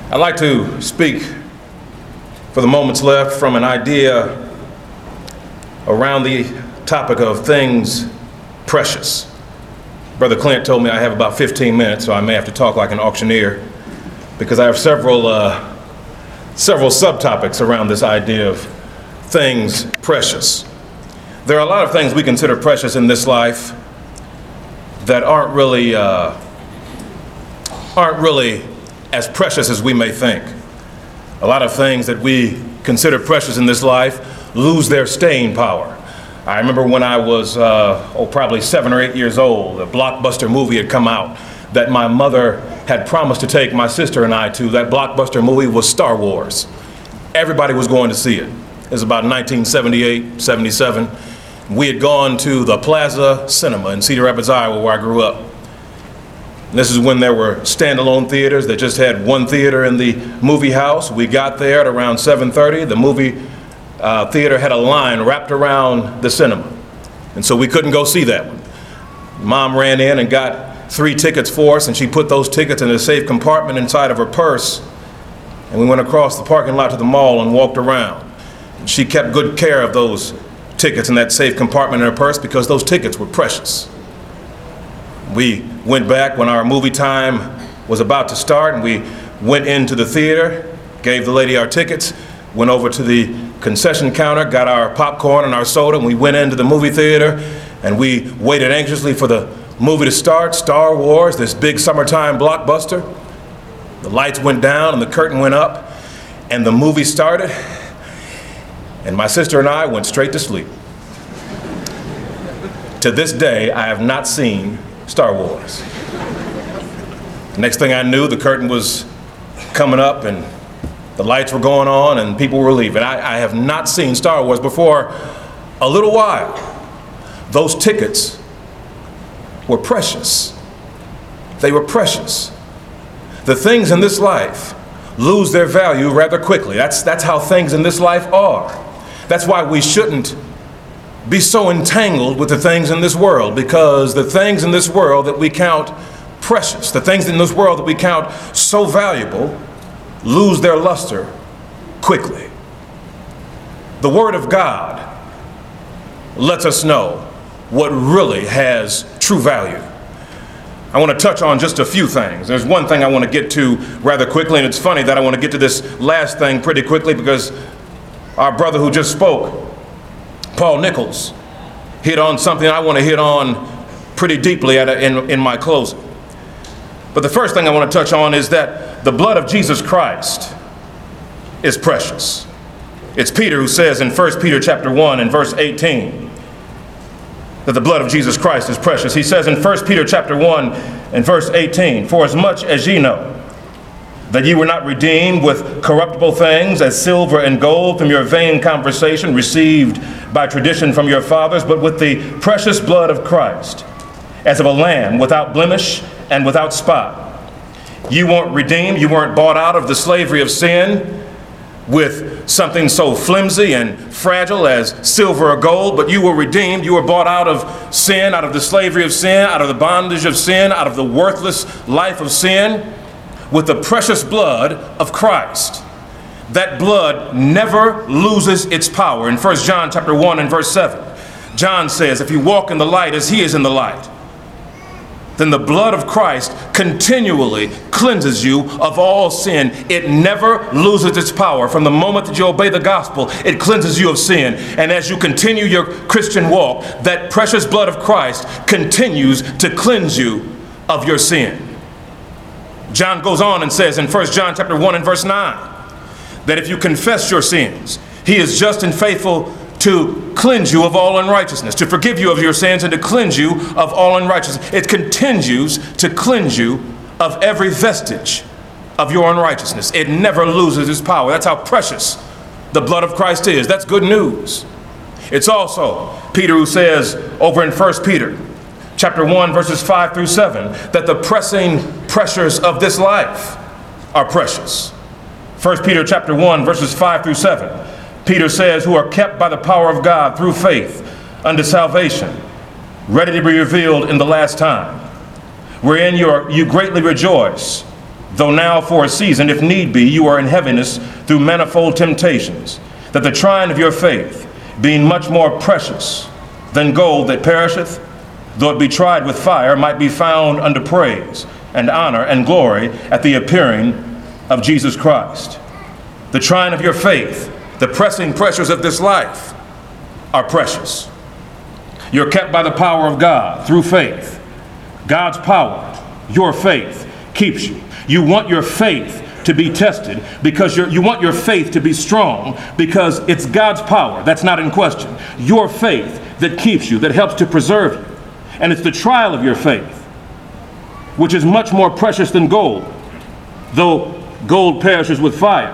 I'd like to speak for the moments left from an idea around the topic of things precious. Brother Clint told me I have about 15 minutes, so I may have to talk like an auctioneer because I have several subtopics around this idea of things precious. There are a lot of things we consider precious in this life that aren't really as precious as we may think. A lot of things that we consider precious in this life lose their staying power. I remember when I was probably 7 or 8 years old, a blockbuster movie had come out that my mother had promised to take my sister and I to. That blockbuster movie was Star Wars. Everybody was going to see it. It was about 1978, 77. We had gone to the Plaza Cinema in Cedar Rapids, Iowa, where I grew up. This is when there were standalone theaters that just had one theater in the movie house. We got there at around 7:30. The movie theater had a line wrapped around the cinema, and so we couldn't go see that one. Mom ran in and got 3 tickets for us, and she put those tickets in a safe compartment inside of her purse, and we went across the parking lot to the mall and walked around. And she kept good care of those tickets in that safe compartment in her purse because those tickets were precious. We went back when our movie time was about to start, and we went into the theater, gave the lady our tickets, went over to the concession counter, got our popcorn and our soda, and we went into the movie theater, and we waited anxiously for the movie to start, Star Wars, this big summertime blockbuster. The lights went down and the curtain went up, and the movie started, and my sister and I went straight to sleep. To this day, I have not seen Star Wars. Next thing I knew, the curtain was coming up and the lights were going on and people were leaving. I have not seen Star Wars before a little while. Those tickets were precious. They were precious. The things in this life lose their value rather quickly. That's how things in this life are. That's why we shouldn't be so entangled with the things in this world, because the things in this world that we count precious, the things in this world that we count so valuable, lose their luster quickly. The Word of God lets us know what really has true value. I want to touch on just a few things. There's one thing I want to get to rather quickly, and it's funny that I want to get to this last thing pretty quickly because our brother who just spoke, Paul Nichols, hit on something I want to hit on pretty deeply in my closing. But the first thing I want to touch on is that the blood of Jesus Christ is precious. It's Peter who says in 1 Peter chapter 1 and verse 18 that the blood of Jesus Christ is precious. He says in 1 Peter chapter 1 and verse 18, "For as much as ye know that ye were not redeemed with corruptible things as silver and gold from your vain conversation received by tradition from your fathers, but with the precious blood of Christ, as of a lamb without blemish and without spot." You weren't redeemed, you weren't bought out of the slavery of sin with something so flimsy and fragile as silver or gold, but you were redeemed, you were bought out of sin, out of the slavery of sin, out of the bondage of sin, out of the worthless life of sin, with the precious blood of Christ. That blood never loses its power. In 1 John chapter 1 and verse 7, John says, "If you walk in the light as he is in the light, then the blood of Christ continually cleanses you of all sin." It never loses its power. From the moment that you obey the gospel, it cleanses you of sin. And as you continue your Christian walk, that precious blood of Christ continues to cleanse you of your sin. John goes on and says in 1 John chapter 1 and verse 9 that if you confess your sins, he is just and faithful to cleanse you of all unrighteousness, to forgive you of your sins and to cleanse you of all unrighteousness. It continues to cleanse you of every vestige of your unrighteousness. It never loses its power. That's how precious the blood of Christ is. That's good news. It's also Peter who says over in 1 Peter chapter 1 verses 5 through 7 that the pressing pressures of this life are precious. 1 Peter chapter 1 verses 5 through 7. Peter says, "Who are kept by the power of God through faith unto salvation, ready to be revealed in the last time, wherein you greatly rejoice, though now for a season, if need be, you are in heaviness through manifold temptations, that the trying of your faith, being much more precious than gold that perisheth, though it be tried with fire, might be found unto praise and honor and glory at the appearing of Jesus Christ. The trying of your faith, the pressing pressures of this life are precious. You're kept by the power of God through faith. God's power, your faith, keeps you. You want your faith to be tested because you want your faith to be strong because it's God's power. That's not in question. Your faith that keeps you, that helps to preserve you. And it's the trial of your faith, which is much more precious than gold, though gold perishes with fire.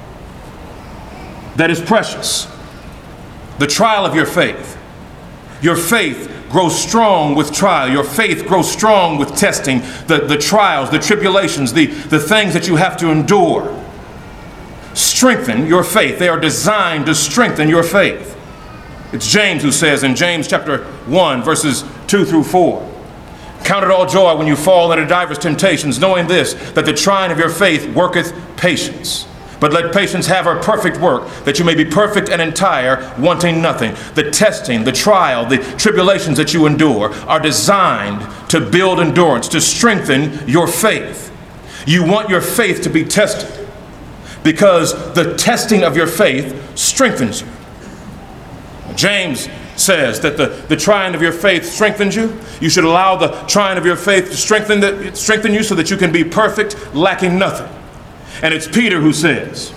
That is precious. The trial of your faith. Your faith grows strong with trial. Your faith grows strong with testing, the trials, the tribulations, the things that you have to endure. Strengthen your faith. They are designed to strengthen your faith. It's James who says in James chapter 1, verses 2 through 4, count it all joy when you fall into divers temptations, knowing this, that the trying of your faith worketh patience. But let patience have her perfect work, that you may be perfect and entire, wanting nothing. The testing, the trial, the tribulations that you endure are designed to build endurance, to strengthen your faith. You want your faith to be tested because the testing of your faith strengthens you. James says that the trying of your faith strengthens you. You should allow the trying of your faith to strengthen you so that you can be perfect, lacking nothing. And it's Peter who says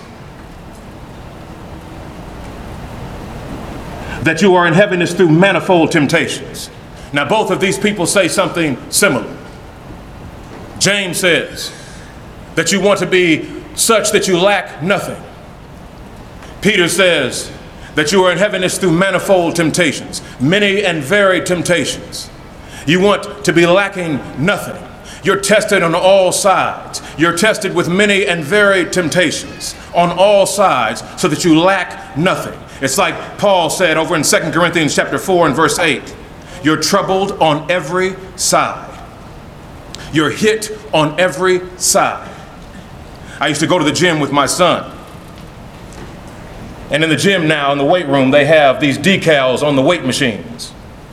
that you are in heaviness through manifold temptations. Now, both of these people say something similar. James says that you want to be such that you lack nothing. Peter says that you are in heaviness through manifold temptations, many and varied temptations. You want to be lacking nothing. You're tested on all sides. You're tested with many and varied temptations on all sides so that you lack nothing. It's like Paul said over in 2 Corinthians chapter 4 and verse 8. You're troubled on every side. You're hit on every side. I used to go to the gym with my son. And in the gym now, in the weight room, they have these decals on the weight machines.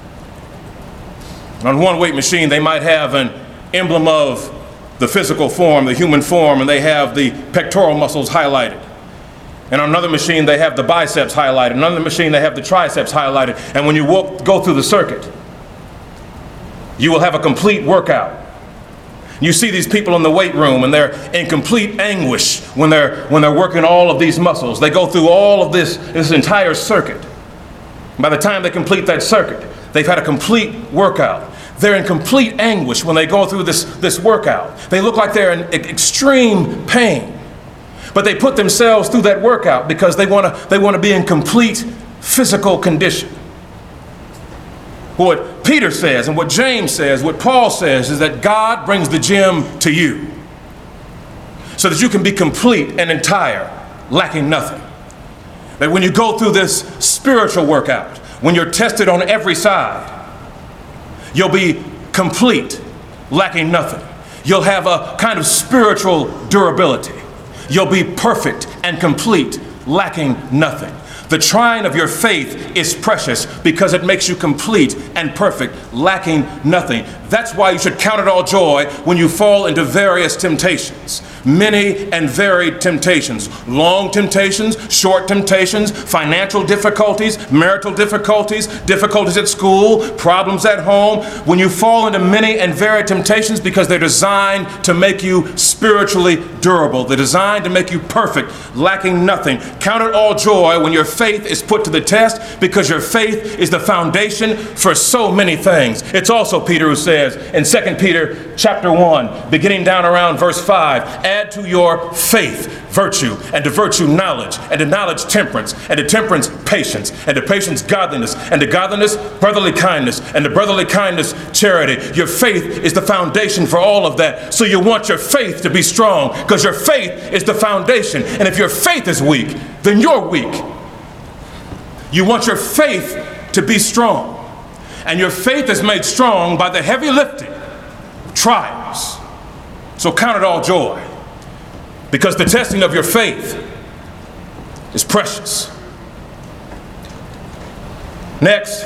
On one weight machine, they might have an emblem of the physical form, the human form, and they have the pectoral muscles highlighted. And on another machine, they have the biceps highlighted. Another machine, they have the triceps highlighted. And when you go through the circuit, you will have a complete workout. You see these people in the weight room, and they're in complete anguish when they're working all of these muscles. They go through all of this entire circuit. By the time they complete that circuit, they've had a complete workout. They're in complete anguish when they go through this workout. They look like they're in extreme pain. But they put themselves through that workout because they want to be in complete physical condition. What Peter says and what James says, what Paul says is that God brings the gym to you so that you can be complete and entire, lacking nothing. That when you go through this spiritual workout, when you're tested on every side, you'll be complete, lacking nothing. You'll have a kind of spiritual durability. You'll be perfect and complete, lacking nothing. The trying of your faith is precious because it makes you complete and perfect, lacking nothing. That's why you should count it all joy when you fall into various temptations. Many and varied temptations. Long temptations, short temptations, financial difficulties, marital difficulties, difficulties at school, problems at home. When you fall into many and varied temptations because they're designed to make you spiritually durable. They're designed to make you perfect, lacking nothing. Count it all joy when your faith is put to the test because your faith is the foundation for so many things. It's also Peter who says in 2 Peter chapter 1, beginning down around verse 5, add to your faith virtue, and to virtue knowledge, and to knowledge temperance, and to temperance patience, and to patience godliness, and to godliness brotherly kindness, and to brotherly kindness charity. Your faith is the foundation for all of that. So you want your faith to be strong because your faith is the foundation. And if your faith is weak, then you're weak. You want your faith to be strong. And your faith is made strong by the heavy lifting of trials. So count it all joy because the testing of your faith is precious. Next,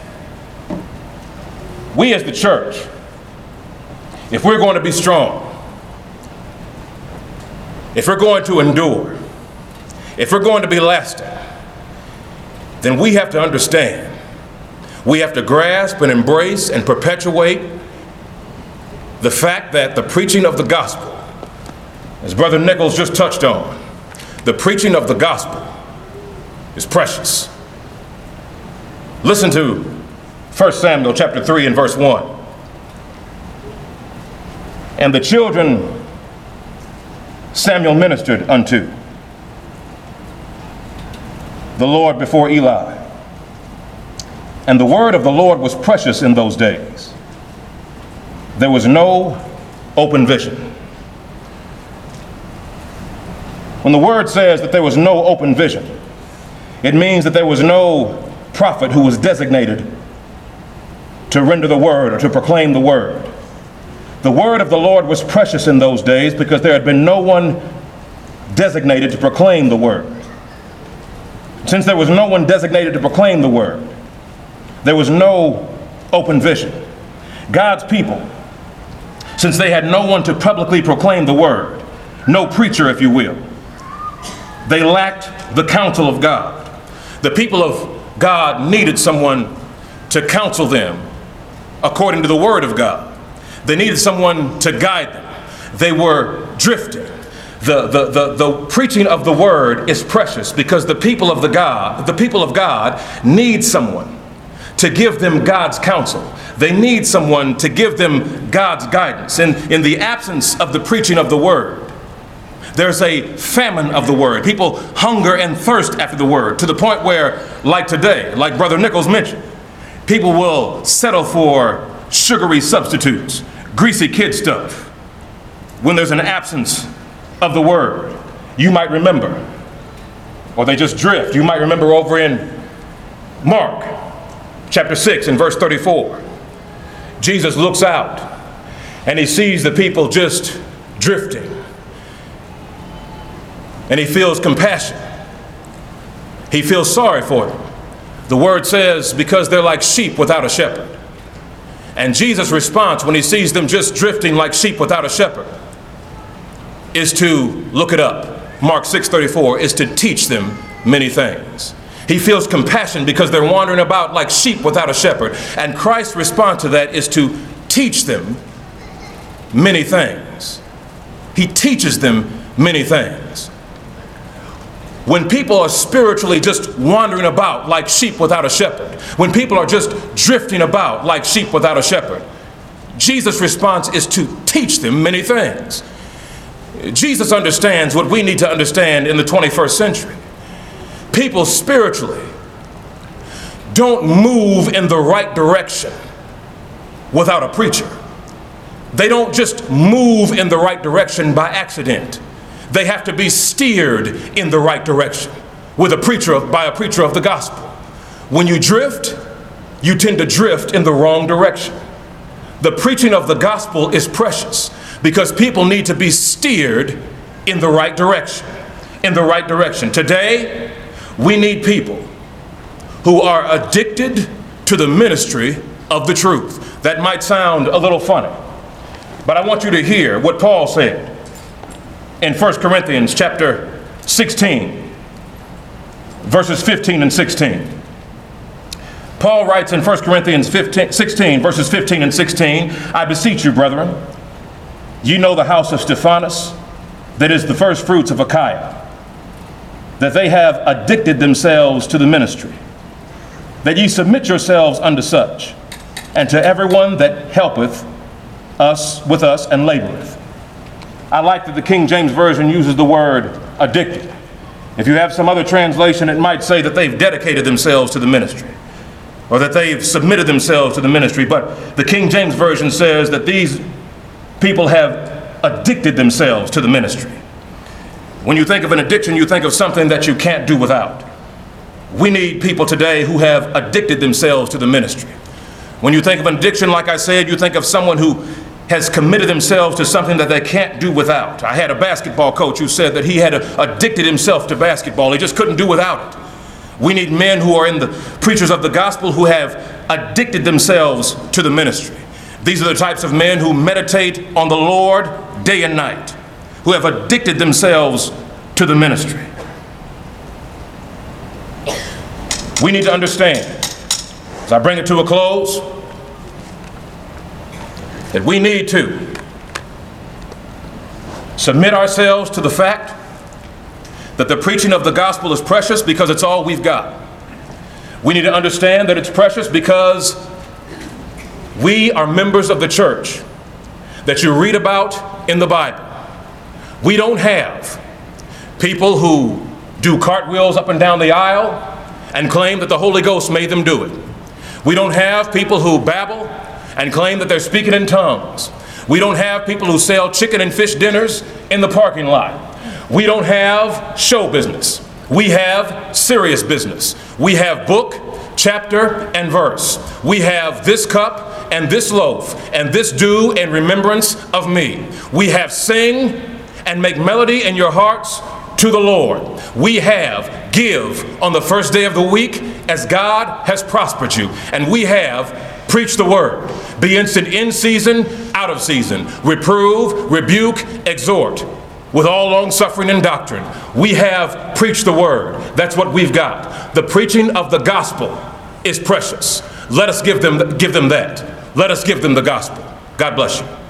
we as the church, if we're going to be strong, if we're going to endure, if we're going to be lasting, then we have to understand, we have to grasp and embrace and perpetuate the fact that the preaching of the gospel, as Brother Nichols just touched on, the preaching of the gospel is precious. Listen to 1 Samuel chapter 3 and verse 1. And the children Samuel ministered unto the Lord before Eli. And the word of the Lord was precious in those days. There was no open vision. When the word says that there was no open vision, it means that there was no prophet who was designated to render the word or to proclaim the word. The word of the Lord was precious in those days because there had been no one designated to proclaim the word. Since there was no one designated to proclaim the word, there was no open vision. God's people, since they had no one to publicly proclaim the word, no preacher, if you will, they lacked the counsel of God. The people of God needed someone to counsel them according to the word of God. They needed someone to guide them. They were drifting. The preaching of the word is precious because the people of God need someone to give them God's counsel. They need someone to give them God's guidance. In the absence of the preaching of the word, there's a famine of the word. People hunger and thirst after the word to the point where, like today, like Brother Nichols mentioned, people will settle for sugary substitutes, greasy kid stuff. When there's an absence of the word, you might remember, or they just drift. You might remember over in Mark chapter 6 and verse 34. Jesus looks out and he sees the people just drifting. And he feels compassion. He feels sorry for them. The word says, because they're like sheep without a shepherd. And Jesus' response when he sees them just drifting like sheep without a shepherd is to look it up. Mark 6:34 is to teach them many things. He feels compassion because they're wandering about like sheep without a shepherd. And Christ's response to that is to teach them many things. He teaches them many things. When people are spiritually just wandering about like sheep without a shepherd, when people are just drifting about like sheep without a shepherd, Jesus' response is to teach them many things. Jesus understands what we need to understand in the 21st century. People spiritually don't move in the right direction without a preacher. They don't just move in the right direction by accident. They have to be steered in the right direction by a preacher of the gospel. When you drift, you tend to drift in the wrong direction. The preaching of the gospel is precious because people need to be steered in the right direction. In the right direction. Today, we need people who are addicted to the ministry of the truth. That might sound a little funny, but I want you to hear what Paul said in 1 Corinthians chapter 16, verses 15 and 16. Paul writes in 1 Corinthians 16, verses 15 and 16, I beseech you, brethren, you know the house of Stephanas, that is the first fruits of Achaia, that they have addicted themselves to the ministry, that ye submit yourselves unto such, and to everyone that helpeth us with us and laboreth. I like that the King James Version uses the word addicted. If you have some other translation, it might say that they've dedicated themselves to the ministry, or that they've submitted themselves to the ministry. But the King James Version says that these people have addicted themselves to the ministry. When you think of an addiction, you think of something that you can't do without. We need people today who have addicted themselves to the ministry. When you think of an addiction, like I said, you think of someone who has committed themselves to something that they can't do without. I had a basketball coach who said that he had addicted himself to basketball. He just couldn't do without it. We need men who are in the preachers of the gospel who have addicted themselves to the ministry. These are the types of men who meditate on the Lord day and night, who have addicted themselves to the ministry. We need to understand, as I bring it to a close, that we need to submit ourselves to the fact that the preaching of the gospel is precious because it's all we've got. We need to understand that it's precious because we are members of the church that you read about in the Bible. We don't have people who do cartwheels up and down the aisle and claim that the Holy Ghost made them do it. We don't have people who babble and claim that they're speaking in tongues. We don't have people who sell chicken and fish dinners in the parking lot. We don't have show business. We have serious business. We have book, chapter, and verse. We have this cup and this loaf and this do in remembrance of me. We have sing and make melody in your hearts to the Lord. We have give on the first day of the week as God has prospered you. And we have preach the word. Be instant in season, out of season. Reprove, rebuke, exhort. With all long suffering and doctrine. We have preached the word. That's what we've got. The preaching of the gospel is precious. Let us give them that. Let us give them the gospel. God bless you.